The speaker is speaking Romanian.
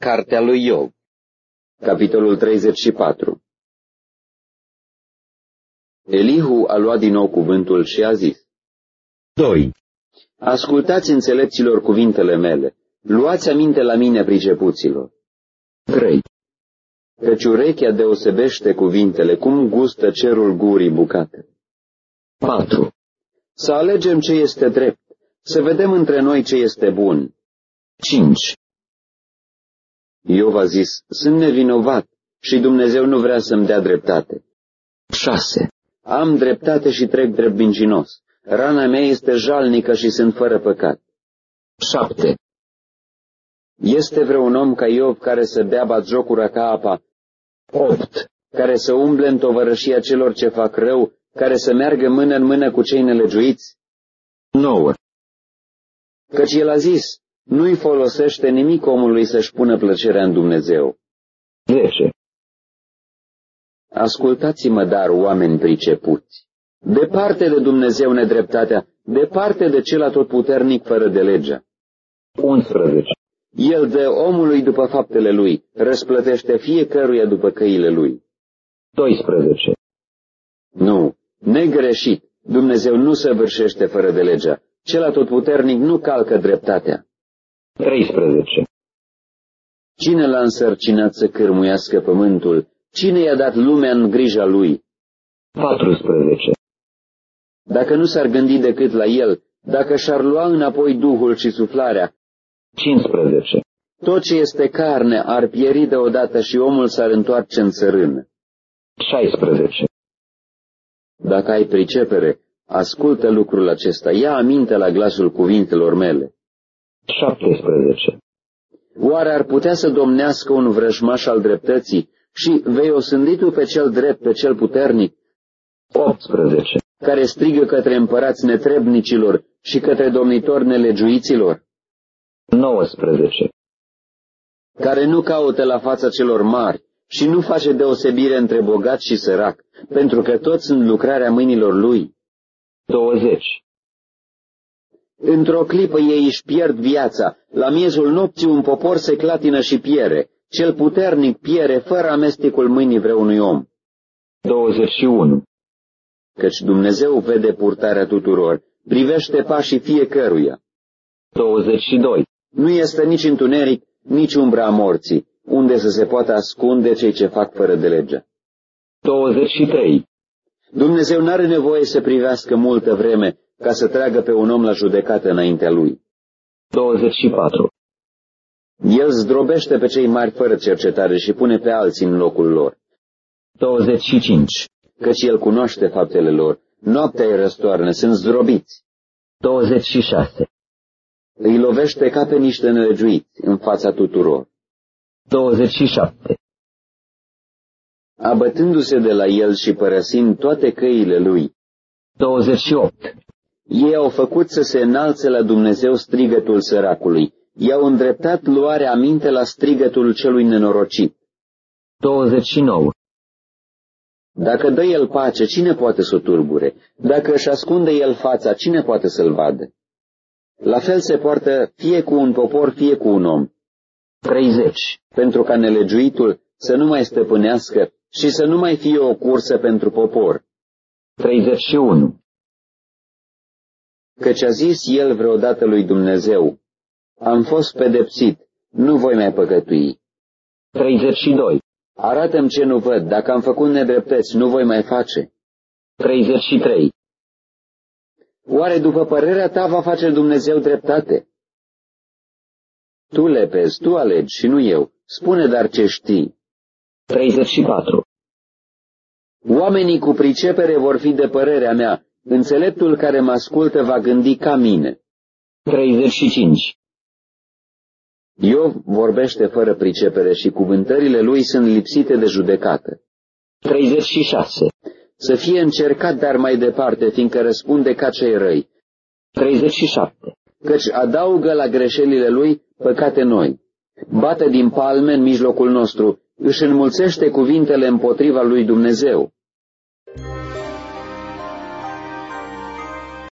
Cartea lui Iov, capitolul 34. Elihu a luat din nou cuvântul și a zis: 2. Ascultați înțelepților cuvintele mele, luați aminte la mine, pricepuților. 3. Căci urechea deosebește cuvintele, cum gustă cerul gurii bucate. 4. Să alegem ce este drept, să vedem între noi ce este bun. 5. Iov a zis: sunt nevinovat și Dumnezeu nu vrea să-mi dea dreptate. 6. Am dreptate și trec drept mincinos. Rana mea este jalnică și sunt fără păcat. 7. Este vreun om ca Iov care să bea batjocura ca apa? 8. Care să umble în tovărășia celor ce fac rău, care să meargă mână în mână cu cei nelegiuiți? 9. Căci el a zis: nu-i folosește nimic omului să-și pună plăcerea în Dumnezeu. 10. Ascultați-mă, dar, oameni pricepuți. Departe de Dumnezeu nedreptatea, departe de cel atotputernic fără de legea. 11. El dă omului după faptele lui, răsplătește fiecăruia după căile lui. 12. Nu, negreșit, Dumnezeu nu săvârșește fără de legea, cel atotputernic nu calcă dreptatea. 13. Cine l-a însărcinat să cârmuiască pământul? Cine i-a dat lumea în grija lui? 14. Dacă nu s-ar gândi decât la el, dacă și-ar lua înapoi duhul și suflarea, 15. tot ce este carne ar pieri deodată și omul s-ar întoarce în țărână. 16. Dacă ai pricepere, ascultă lucrul acesta, ia aminte la glasul cuvintelor mele. 17. Oare ar putea să domnească un vrăjmaș al dreptății și vei osândi tu pe cel drept, pe cel puternic? 18. Care strigă către împărați netrebnicilor și către domnitori nelegiuiților? 19. Care nu caută la fața celor mari și nu face deosebire între bogat și sărac, pentru că toți sunt lucrarea mâinilor lui. 20. Într-o clipă ei își pierd viața, la miezul nopții un popor se clatină și piere, cel puternic piere fără amestecul mâinii vreunui om. 21. Căci Dumnezeu vede purtarea tuturor, privește pașii fiecăruia. 22. Nu este nici întuneric, nici umbra a morții, unde să se poată ascunde cei ce fac fără de legea. 23. Dumnezeu n-are nevoie să privească multă vreme ca să tragă pe un om la judecată înaintea lui. 24. El zdrobește pe cei mari fără cercetare și pune pe alții în locul lor. 25. Căci el cunoaște faptele lor, noaptea îi răstoarnă, sunt zdrobiți. 26. Îi lovește ca pe niște nelegiuiți în fața tuturor. 27. Abătându-se de la el și părăsind toate căile lui. 28. Ei au făcut să se înalțe la Dumnezeu strigătul săracului, i-au îndreptat luarea aminte la strigătul celui nenorocit. 29. Dacă dă el pace, cine poate să o turbure? Dacă își ascunde el fața, cine poate să-l vadă? La fel se poartă fie cu un popor, fie cu un om. 30. Pentru ca nelegiuitul să nu mai stăpânească și să nu mai fie o cursă pentru popor. 31. Căci a zis el vreodată lui Dumnezeu: am fost pedepsit, nu voi mai păcătui. 32. Arată-mi ce nu văd, dacă am făcut nedreptăți, nu voi mai face. 33. Oare după părerea ta va face Dumnezeu dreptate? Tu lepezi, tu alegi și nu eu. Spune dar ce știi. 34. Oamenii cu pricepere vor fi de părerea mea, înțeleptul care mă ascultă va gândi ca mine. 35. Iov vorbește fără pricepere și cuvântările lui sunt lipsite de judecată. 36. Să fie încercat, dar mai departe, fiindcă răspunde ca cei răi. 37. Căci adaugă la greșelile lui păcate noi. Bate din palme în mijlocul nostru, își înmulțește cuvintele împotriva lui Dumnezeu.